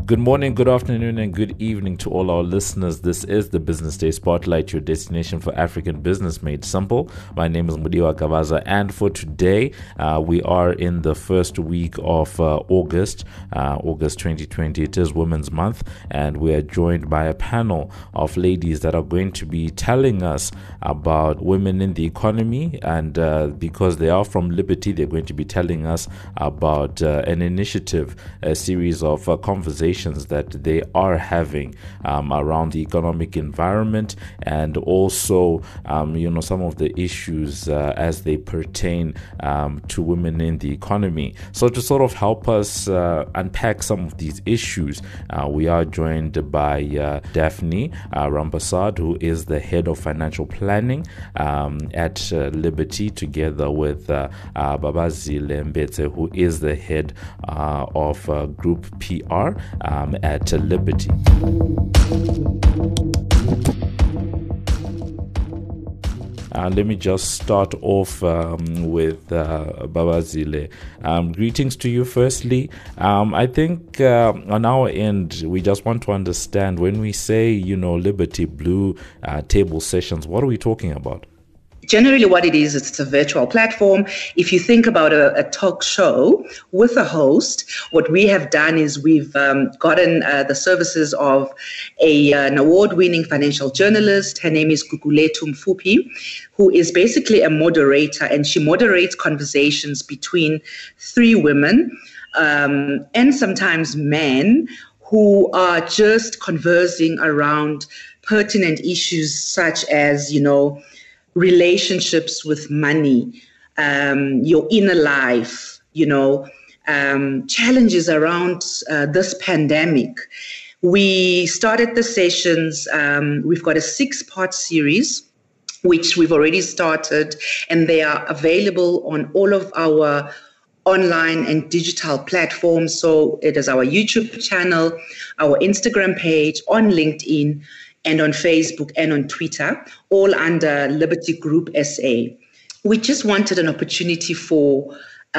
Good morning, good afternoon, and good evening to all our listeners. This is the Business Day Spotlight, your destination for African business made simple. My name is Mudiwa Kavaza, and for today, we are in the first week of August 2020. It is Women's Month, and we are joined by a panel of ladies that are going to be telling us about women in the economy, and because they are from Liberty, they're going to be telling us about an initiative, a series of conversations that they are having around the economic environment, and also some of the issues as they pertain to women in the economy. So to sort of help us unpack some of these issues, we are joined by Daphne Rampersad, who is the head of financial planning at Liberty, together with Babazile Mbete, who is the head of group PR at Liberty. Let me just start off with Babazile. Greetings to you firstly. I think on our end, we just want to understand, when we say, Liberty Blue table sessions, what are we talking about? Generally what it is, it's a virtual platform. If you think about a talk show with a host, what we have done is we've gotten the services of an award-winning financial journalist. Her name is Gugulethu Mfuphi, who is basically a moderator, and she moderates conversations between three women and sometimes men who are just conversing around pertinent issues such as, relationships with money, your inner life, challenges around this pandemic. We started the sessions. We've got a 6-part series, which we've already started, and they are available on all of our online and digital platforms. So it is our YouTube channel, our Instagram page, on LinkedIn, and on Facebook and on Twitter, all under Liberty Group SA. We just wanted an opportunity for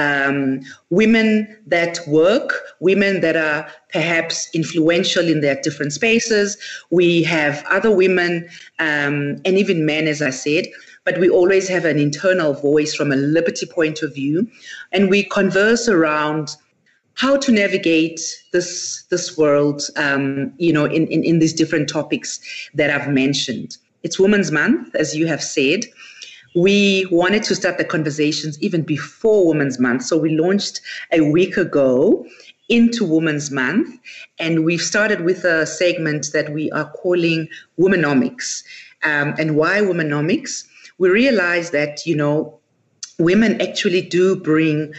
women that work, women that are perhaps influential in their different spaces. We have other women and even men, as I said, but we always have an internal voice from a Liberty point of view, and we converse around how to navigate this world, in these different topics that I've mentioned. It's Women's Month, as you have said. We wanted to start the conversations even before Women's Month, so we launched a week ago into Women's Month, and we've started with a segment that we are calling Womenomics. And why Womenomics? We realize that, women actually do bring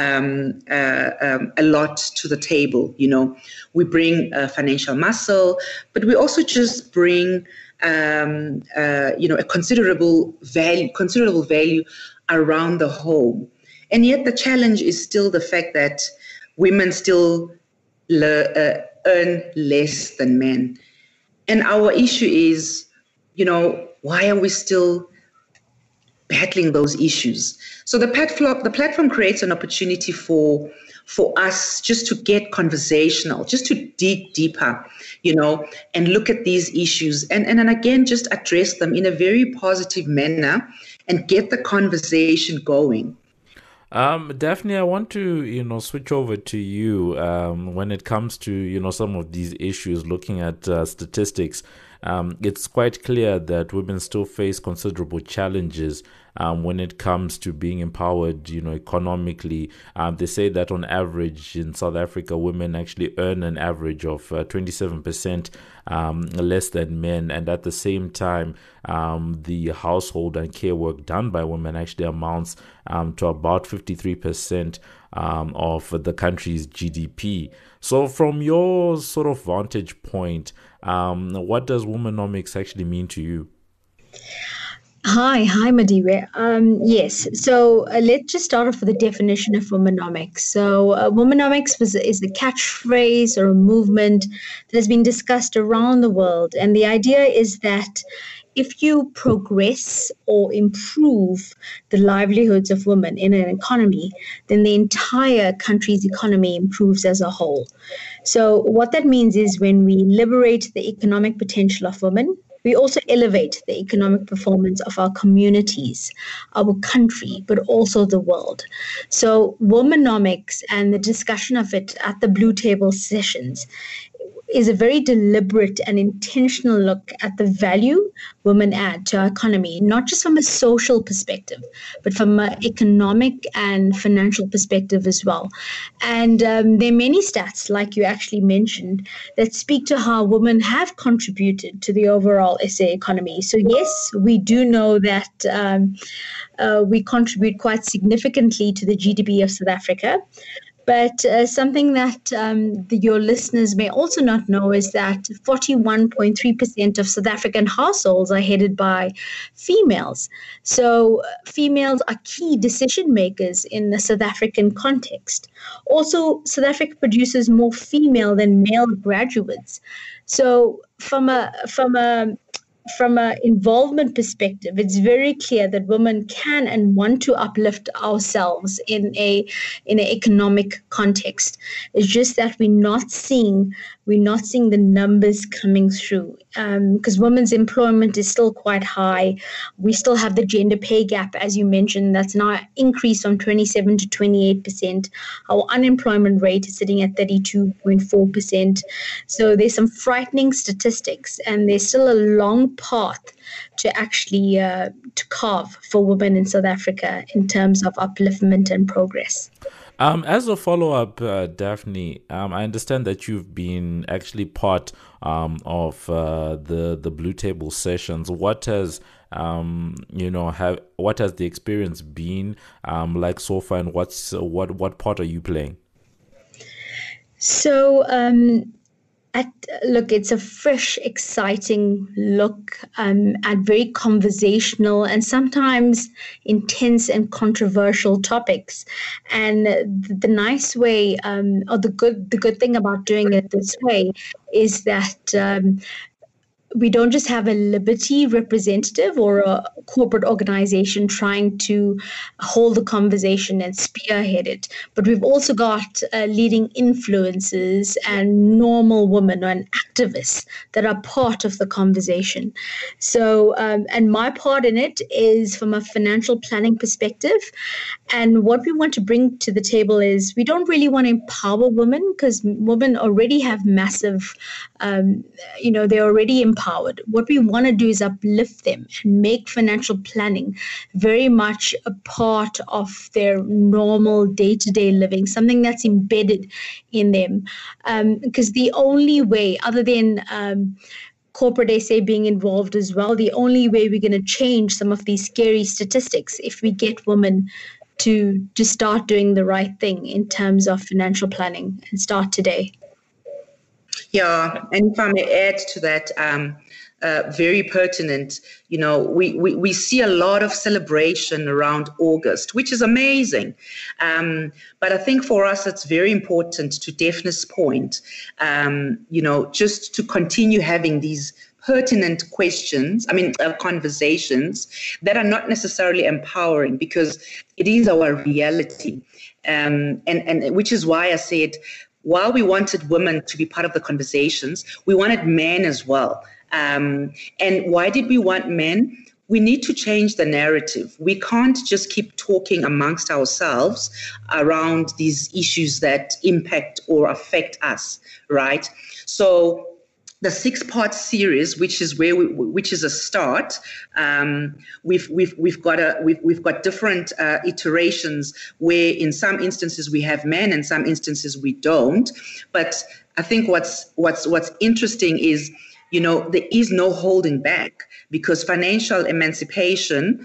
a lot to the table. We bring financial muscle, but we also just bring a considerable value around the home. And yet the challenge is still the fact that women still earn less than men. And our issue is, why are we still battling those issues? So the platform creates an opportunity for us just to get conversational, just to dig deeper, and look at these issues and again, just address them in a very positive manner and get the conversation going. Daphne, I want to, switch over to you when it comes to, some of these issues, looking at statistics. It's quite clear that women still face considerable challenges when it comes to being empowered, economically. They say that on average in South Africa, women actually earn an average of 27% less than men. And at the same time, the household and care work done by women actually amounts to about 53% of the country's GDP. So from your sort of vantage point, what does womenomics actually mean to you? Hi, Madiwe. Yes, so let's just start off with the definition of womenomics. So womenomics is a catchphrase or a movement that has been discussed around the world. And the idea is that if you progress or improve the livelihoods of women in an economy, then the entire country's economy improves as a whole. So what that means is when we liberate the economic potential of women, we also elevate the economic performance of our communities, our country, but also the world. So womanomics and the discussion of it at the Blue Table sessions is a very deliberate and intentional look at the value women add to our economy, not just from a social perspective, but from an economic and financial perspective as well. And there are many stats, like you actually mentioned, that speak to how women have contributed to the overall SA economy. So yes, we do know that we contribute quite significantly to the GDP of South Africa. But something that your listeners may also not know is that 41.3% of South African households are headed by females. So females are key decision makers in the South African context. Also, South Africa produces more female than male graduates. So from an involvement perspective, it's very clear that women can and want to uplift ourselves in an economic context. It's just that we're not seeing the numbers coming through because women's employment is still quite high. We still have the gender pay gap, as you mentioned, that's now increased from 27 to 28%. Our unemployment rate is sitting at 32.4%. So there's some frightening statistics, and there's still a long path to actually to carve for women in South Africa in terms of upliftment and progress. As a follow-up, Daphne, I understand that you've been actually part of the Blue Table sessions. What has what has the experience been like so far, and what part are you playing? So it's a fresh, exciting look at very conversational and sometimes intense and controversial topics. And the nice way, or the good thing about doing it this way, is that we don't just have a Liberty representative or a corporate organization trying to hold the conversation and spearhead it, but we've also got leading influencers and normal women and activists that are part of the conversation. So, and my part in it is from a financial planning perspective. And what we want to bring to the table is we don't really want to empower women, because women already have massive, they're already empowered. What we want to do is uplift them and make financial planning very much a part of their normal day-to-day living, something that's embedded in them. Because the only way, other than corporate SA being involved as well, the only way we're going to change some of these scary statistics if we get women to start doing the right thing in terms of financial planning, and start today. Yeah, and if I may add to that, very pertinent, we see a lot of celebration around August, which is amazing. But I think for us, it's very important, to Daphne's point, just to continue having these pertinent conversations that are not necessarily empowering, because it is our reality. And which is why I said, while we wanted women to be part of the conversations, we wanted men as well. And why did we want men? We need to change the narrative. We can't just keep talking amongst ourselves around these issues that impact or affect us, right? So the 6-part series, which is which is a start. We've got different iterations where, in some instances we have men, and some instances we don't. But I think what's interesting is, there is no holding back, because financial emancipation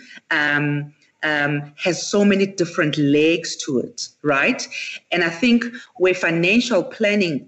has so many different legs to it, right? And I think where financial planning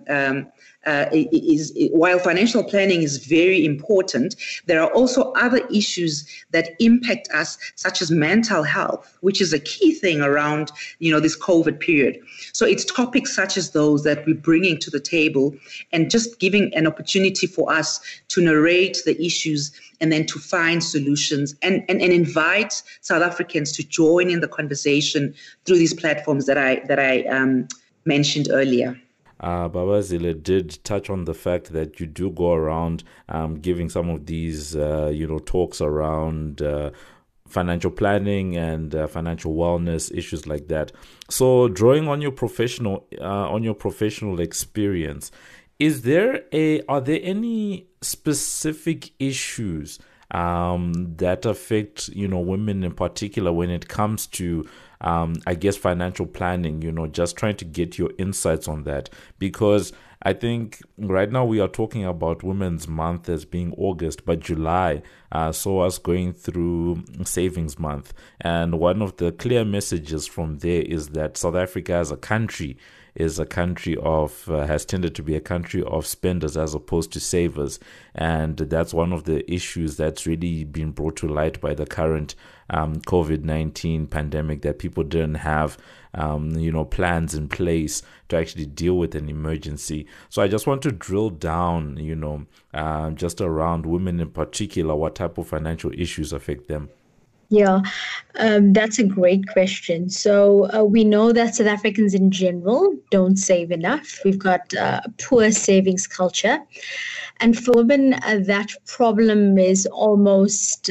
while financial planning is very important, there are also other issues that impact us, such as mental health, which is a key thing around, this COVID period. So it's topics such as those that we're bringing to the table, and just giving an opportunity for us to narrate the issues and then to find solutions, and invite South Africans to join in the conversation through these platforms that I mentioned earlier. Babazile did touch on the fact that you do go around giving some of these, talks around financial planning and financial wellness, issues like that. So, drawing on your professional experience, are there any specific issues that affect women in particular when it comes to financial planning, just trying to get your insights on that, because I think right now we are talking about Women's Month as being August, but July saw us going through Savings Month. And one of the clear messages from there is that South Africa as a country has tended to be a country of spenders as opposed to savers. And that's one of the issues that's really been brought to light by the current COVID-19 pandemic, that people didn't have plans in place to actually deal with an emergency. So I just want to drill down, just around women in particular, what type of financial issues affect them. Yeah, that's a great question. So we know that South Africans in general don't save enough. We've got a poor savings culture. And for women, that problem is almost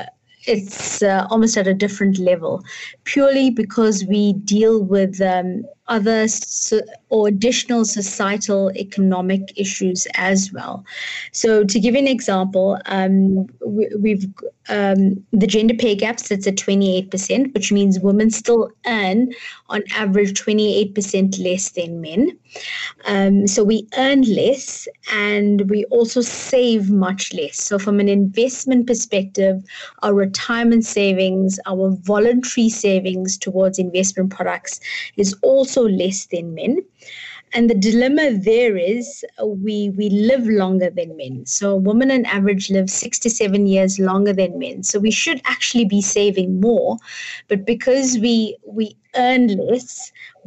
almost at a different level, purely because we deal with other or additional societal economic issues as well. So to give you an example, we've the gender pay gap sits at 28%, which means women still earn on average 28% less than men. So we earn less and we also save much less. So from an investment perspective, our retirement savings, our voluntary savings towards investment products is also less than men. And the dilemma there is we live longer than men. So women on average live 6 to 7 years longer than men. So we should actually be saving more. But because we earn less,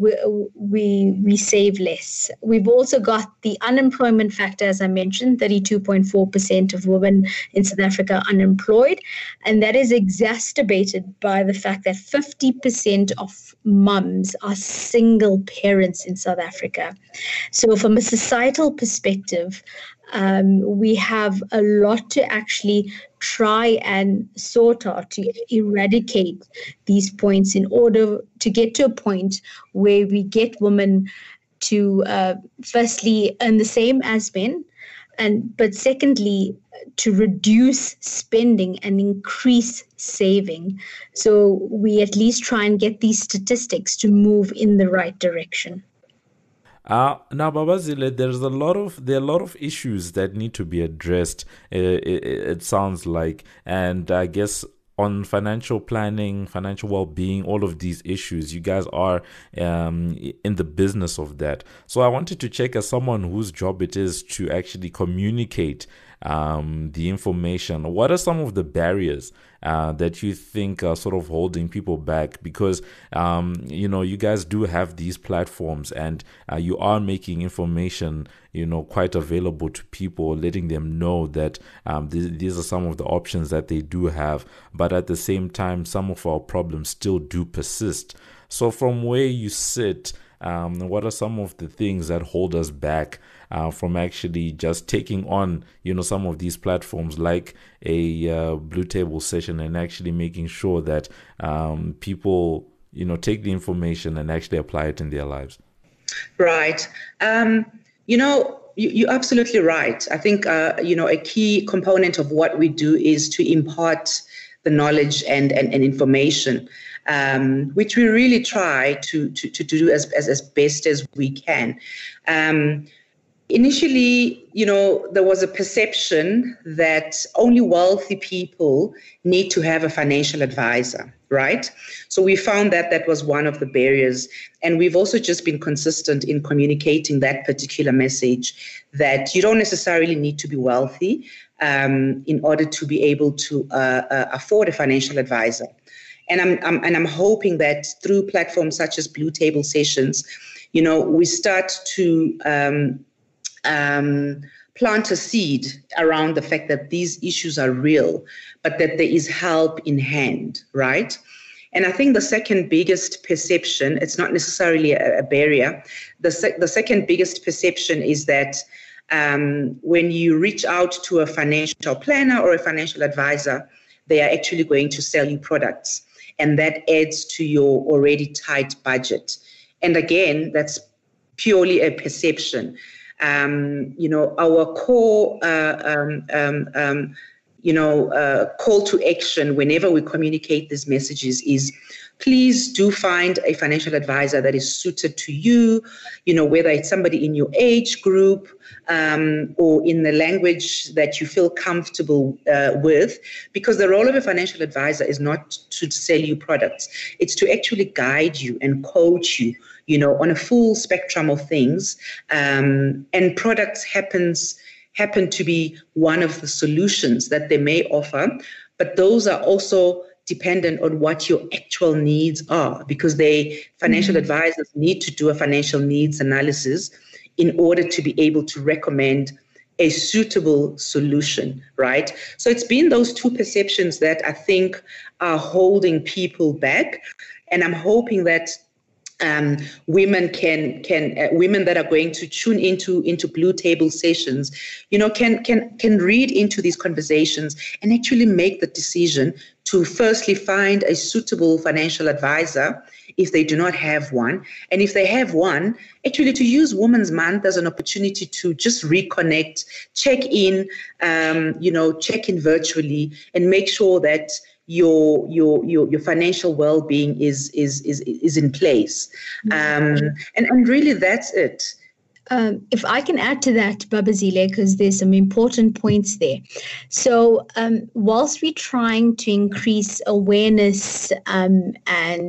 we save less. We've also got the unemployment factor, as I mentioned, 32.4% of women in South Africa are unemployed. And that is exacerbated by the fact that 50% of mums are single parents in South Africa. So from a societal perspective, we have a lot to actually try and sort out to eradicate these points in order to get to a point where we get women to firstly earn the same as men, but secondly to reduce spending and increase saving. So we at least try and get these statistics to move in the right direction. Now, Babazile, there are a lot of issues that need to be addressed. It sounds like, and I guess on financial planning, financial well-being, all of these issues, you guys are in the business of that. So I wanted to check, as someone whose job it is to actually communicate the information, what are some of the barriers that you think are sort of holding people back? Because you guys do have these platforms, and you are making information quite available to people, letting them know that these are some of the options that they do have, but at the same time some of our problems still do persist. So from where you sit, what are some of the things that hold us back from actually just taking on, some of these platforms like a Blue Table session, and actually making sure that people, take the information and actually apply it in their lives? Right. You're absolutely right. I think, a key component of what we do is to impart the knowledge and information, which we really try to do as best as we can. Initially, there was a perception that only wealthy people need to have a financial advisor, right? So we found that was one of the barriers. And we've also just been consistent in communicating that particular message, that you don't necessarily need to be wealthy in order to be able to afford a financial advisor. And I'm hoping that through platforms such as Blue Table Sessions, we start to plant a seed around the fact that these issues are real, but that there is help in hand, right? And I think the second biggest perception, it's not necessarily a barrier. The second biggest perception is that when you reach out to a financial planner or a financial advisor, they are actually going to sell you products. And that adds to your already tight budget. And again, that's purely a perception. Our core, call to action whenever we communicate these messages is, please do find a financial advisor that is suited to you, whether it's somebody in your age group or in the language that you feel comfortable with, because the role of a financial advisor is not to sell you products. It's to actually guide you and coach you, on a full spectrum of things. And products happen to be one of the solutions that they may offer, but those are also dependent on what your actual needs are, because financial advisors need to do a financial needs analysis in order to be able to recommend a suitable solution, right? So it's been those two perceptions that I think are holding people back. And I'm hoping that women women that are going to tune into Blue Table sessions, can read into these conversations and actually make the decision to firstly find a suitable financial advisor if they do not have one. And if they have one, actually to use Women's Month as an opportunity to just reconnect, check in virtually and make sure that your financial well-being is in place. And really that's it. If I can add to that, Babazile, because there's some important points there. So whilst we're trying to increase awareness and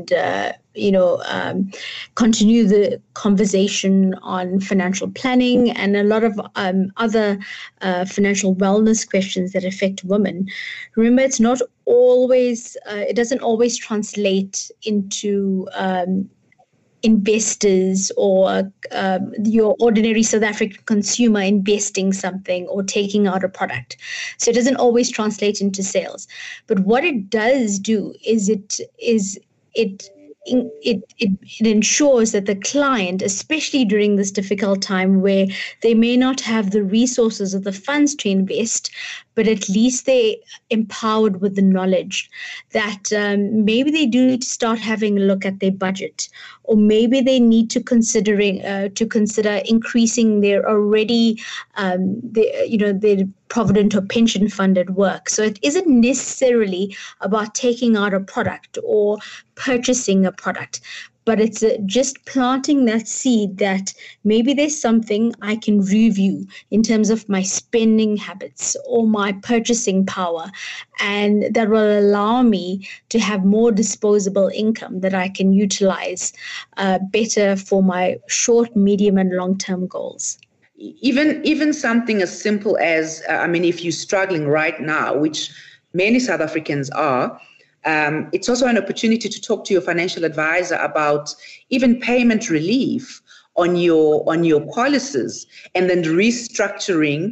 continue the conversation on financial planning and a lot of other financial wellness questions that affect women, remember, it's not always, it doesn't always translate into investors or your ordinary South African consumer investing something or taking out a product. So it doesn't always translate into sales. But what it does do is it ensures that the client, especially during this difficult time where they may not have the resources or the funds to invest, but at least they're empowered with the knowledge that maybe they do need to start having a look at their budget, or maybe they need to consider increasing their already their provident or pension funded work. So it isn't necessarily about taking out a product or purchasing a product, but it's just planting that seed that maybe there's something I can review in terms of my spending habits or my purchasing power, and that will allow me to have more disposable income that I can utilize better for my short, medium, and long-term goals. Even something as simple as, if you're struggling right now, which many South Africans are, it's also an opportunity to talk to your financial advisor about even payment relief on your policies, and then restructuring,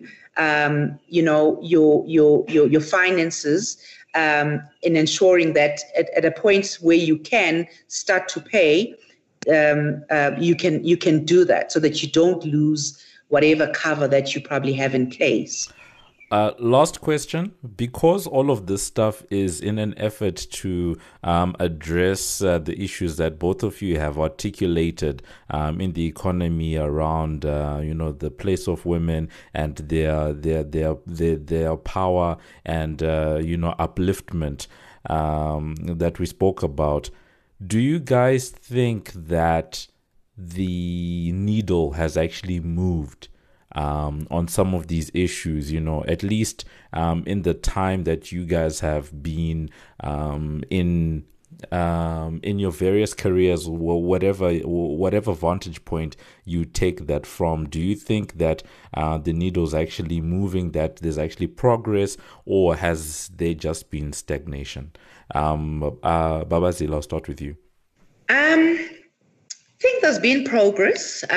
your finances, and ensuring that at a point where you can start to pay, you can do that so that you don't lose whatever cover that you probably have in place. Last question, because all of this stuff is in an effort to address the issues that both of you have articulated in the economy around, the place of women and their power and, upliftment that we spoke about. Do you guys think that the needle has actually moved on some of these issues, at least in the time that you guys have been in your various careers, whatever vantage point you take that from? Do you think that the needle's actually moving, that there's actually progress, or has there just been stagnation? Babazile, I'll start with you. I think there's been progress.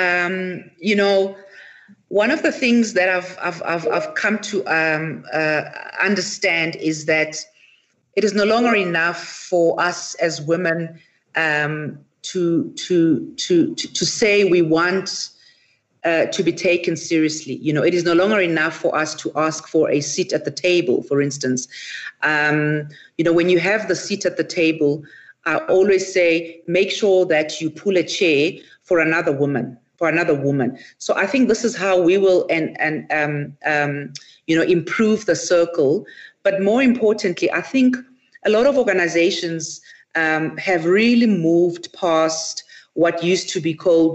One of the things that I've come to understand is that it is no longer enough for us as women to say we want to be taken seriously. It is no longer enough for us to ask for a seat at the table, for instance. When you have the seat at the table, I always say, make sure that you pull a chair for another woman. So I think this is how we will improve the circle. But more importantly, I think a lot of organizations have really moved past what used to be called,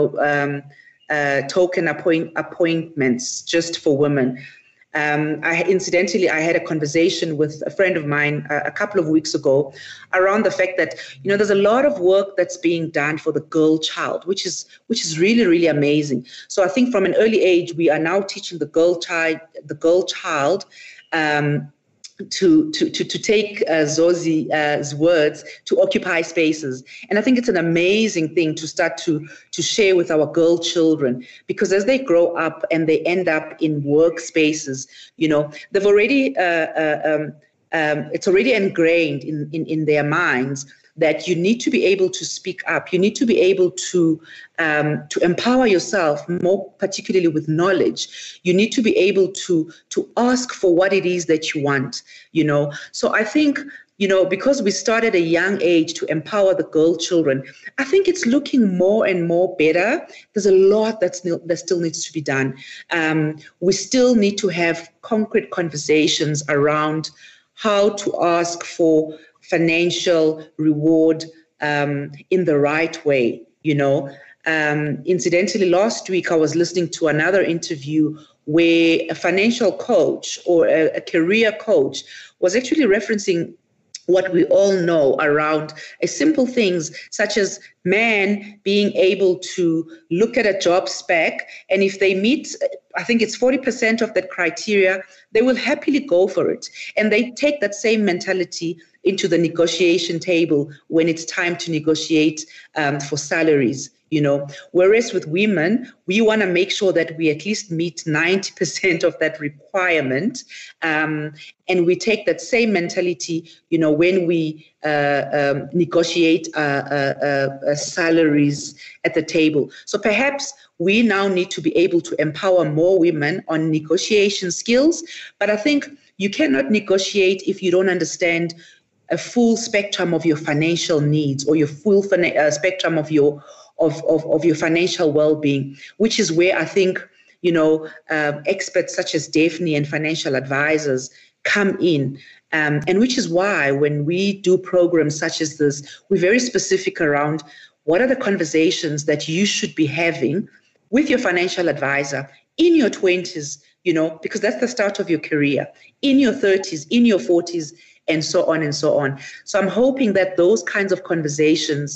token appointments just for women. I had a conversation with a friend of mine a couple of weeks ago around the fact that, there's a lot of work that's being done for the girl child, which is really, really amazing. So I think from an early age, we are now teaching the girl child to take Zosi's words, to occupy spaces. And I think it's an amazing thing to start to share with our girl children, because as they grow up and they end up in workspaces, they've already, it's already ingrained in their minds that you need to be able to speak up. You need to be able to empower yourself, more particularly with knowledge. You need to be able to ask for what it is that you want, So I think, because we started at a young age to empower the girl children, I think it's looking more and more better. There's a lot that still needs to be done. We still need to have concrete conversations around how to ask for financial reward in the right way, Incidentally, last week I was listening to another interview where a financial coach or a career coach was actually referencing what we all know around simple things such as men being able to look at a job spec, and if they meet, I think it's 40% of that criteria, they will happily go for it. And they take that same mentality into the negotiation table when it's time to negotiate for salaries. Whereas with women, we want to make sure that we at least meet 90% of that requirement. And we take that same mentality, when we negotiate salaries at the table. So perhaps we now need to be able to empower more women on negotiation skills. But I think you cannot negotiate if you don't understand a full spectrum of your financial needs or your full spectrum of your financial well-being, which is where I think, experts such as Daphne and financial advisors come in. And which is why when we do programs such as this, we're very specific around what are the conversations that you should be having with your financial advisor in your 20s, because that's the start of your career, in your 30s, in your 40s, and so on and so on. So I'm hoping that those kinds of conversations,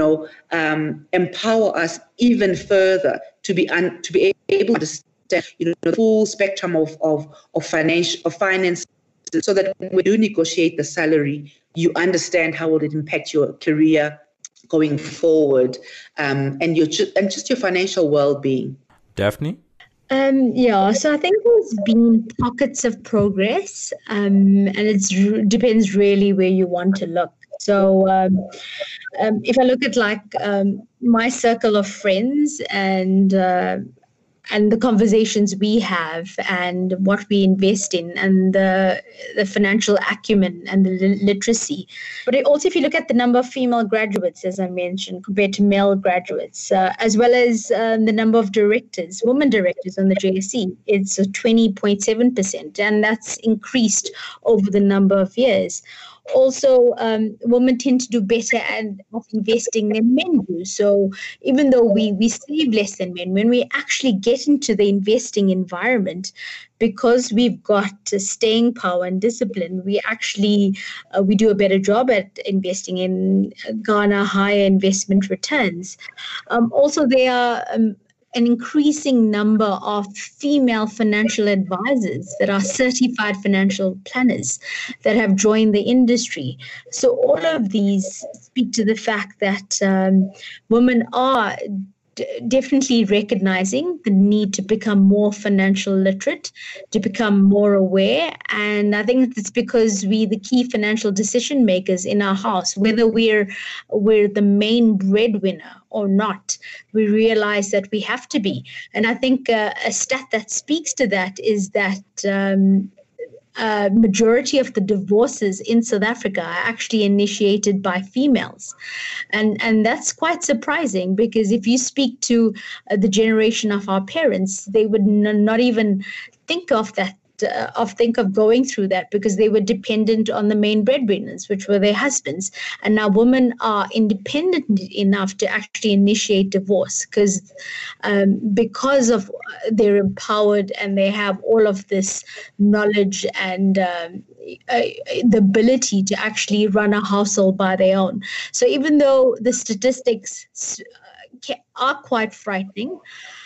empower us even further to be able to understand, the full spectrum of finance, so that when you negotiate the salary, you understand how will it impact your career going forward, and just your financial well-being. Daphne? So I think there's been pockets of progress, and it depends really where you want to look. So if I look at my circle of friends and the conversations we have and what we invest in and the financial acumen and the literacy. But also if you look at the number of female graduates, as I mentioned, compared to male graduates, as well as the number of women directors on the JSE, it's 20.7%, and that's increased over the number of years. Also, women tend to do better at investing than men do. So even though we save less than men, when we actually get into the investing environment, because we've got staying power and discipline, we actually we do a better job at investing in garner higher investment returns. Also, there are an increasing number of female financial advisors that are certified financial planners that have joined the industry. So all of these speak to the fact that women are definitely recognizing the need to become more financial literate, to become more aware. And I think it's because we, the key financial decision makers in our house, whether we're the main breadwinner or not, we realize that we have to be. And I think a stat that speaks to that is that majority of the divorces in South Africa are actually initiated by females. And that's quite surprising, because if you speak to the generation of our parents, they would not even think of that, think of going through that, because they were dependent on the main breadwinners, which were their husbands. And now women are independent enough to actually initiate divorce because of they're empowered and they have all of this knowledge and the ability to actually run a household by their own. So even though the statistics are quite frightening,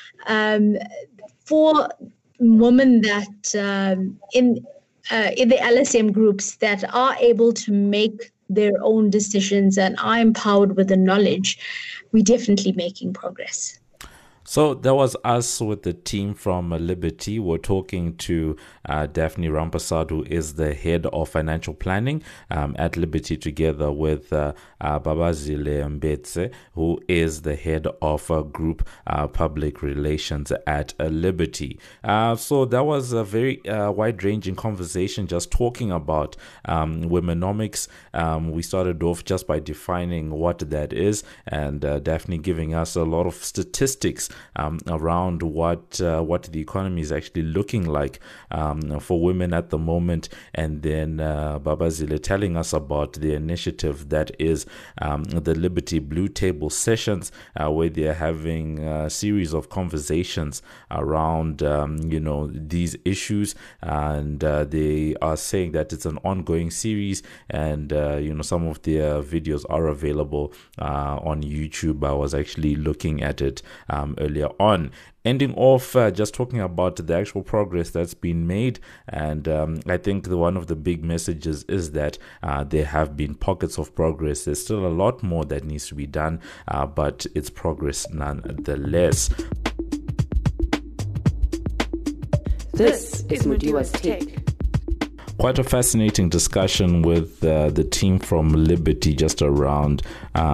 for women that in the LSM groups that are able to make their own decisions and are empowered with the knowledge, we're definitely making progress. So that was us with the team from Liberty. We're talking to Daphne Rampasad, who is the head of financial planning at Liberty, together with Babazile Mbetse, who is the head of group public relations at Liberty. So that was a very wide-ranging conversation, just talking about womenomics. We started off just by defining what that is, and Daphne giving us a lot of statistics around what the economy is actually looking like for women at the moment, and then Babazile telling us about the initiative that is the Liberty Blue Table Sessions, where they're having a series of conversations around these issues, and they are saying that it's an ongoing series, and some of their videos are available on YouTube. I was actually looking at it earlier on. Ending off just talking about the actual progress that's been made, and I think one of the big messages is that there have been pockets of progress. There's still a lot more that needs to be done, but it's progress nonetheless. This is Mudiwa's Take. Quite a fascinating discussion with the team from Liberty just around,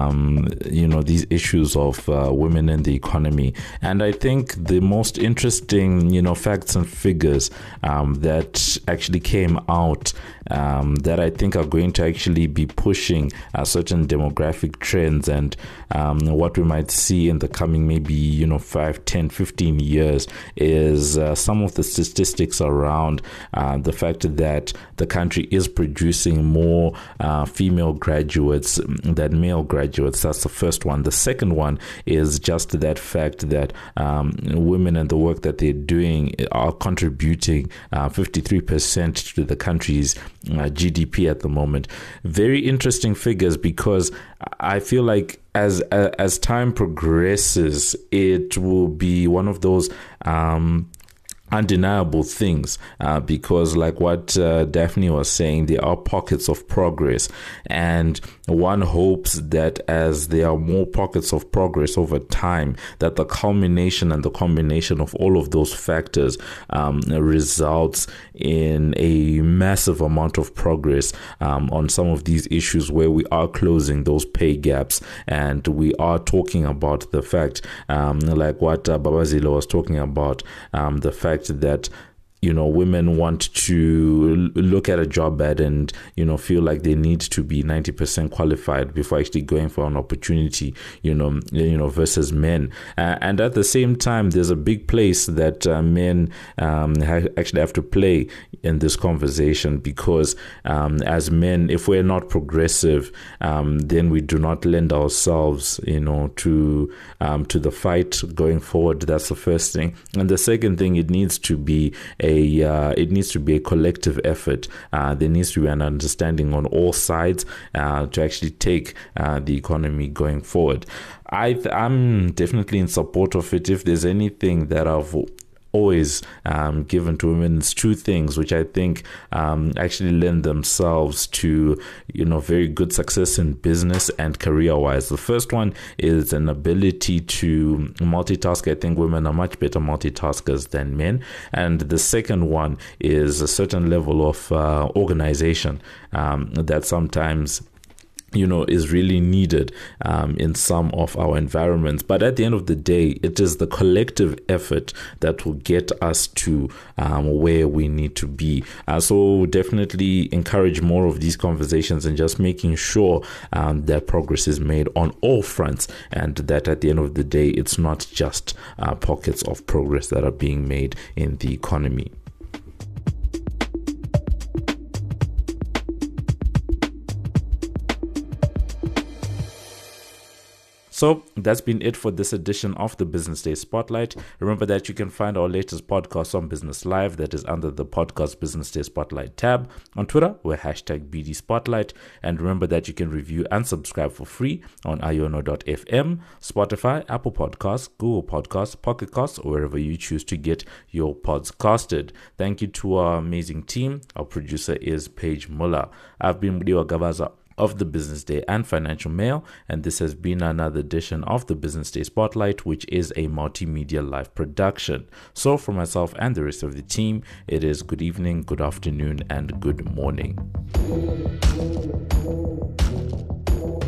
these issues of women in the economy. And I think the most interesting, facts and figures that actually came out that I think are going to actually be pushing certain demographic trends and what we might see in the coming maybe, 5, 10, 15 years is some of the statistics around the fact that the country is producing more female graduates than male graduates. That's the first one. The second one is just that fact that women and the work that they're doing are contributing 53% to the country's GDP at the moment. Very interesting figures, because I feel like as time progresses, it will be one of those undeniable things, because like what Daphne was saying, there are pockets of progress, and one hopes that as there are more pockets of progress over time, that the culmination and the combination of all of those factors results in a massive amount of progress on some of these issues where we are closing those pay gaps, and we are talking about the fact, like what Babazile was talking about, the fact that women want to look at a job ad and feel like they need to be 90% qualified before actually going for an opportunity, versus men, and at the same time there's a big place that men actually have to play in this conversation, because as men, if we're not progressive, then we do not lend ourselves to the fight going forward. That's the first thing. And the second thing, it needs to be a collective effort. There needs to be an understanding on all sides to actually take the economy going forward. I'm definitely in support of it. If there's anything that I've always given to women. It's two things which I think actually lend themselves to, very good success in business and career-wise. The first one is an ability to multitask. I think women are much better multitaskers than men. And the second one is a certain level of organization that sometimes is really needed in some of our environments. But at the end of the day, it is the collective effort that will get us to where we need to be. So definitely encourage more of these conversations and just making sure that progress is made on all fronts, and that at the end of the day, it's not just pockets of progress that are being made in the economy. So that's been it for this edition of the Business Day Spotlight. Remember that you can find our latest podcast on Business Live, that is under the podcast Business Day Spotlight tab. On Twitter, we're #BD Spotlight. And remember that you can review and subscribe for free on iono.fm, Spotify, Apple Podcasts, Google Podcasts, Pocket Casts, or wherever you choose to get your pods casted. Thank you to our amazing team. Our producer is Paige Muller. I've been Mudiwa Gavaza of the Business Day and Financial Mail, and this has been another edition of the Business Day Spotlight, which is a multimedia live production. So for myself and the rest of the team, it is good evening, good afternoon, and good morning.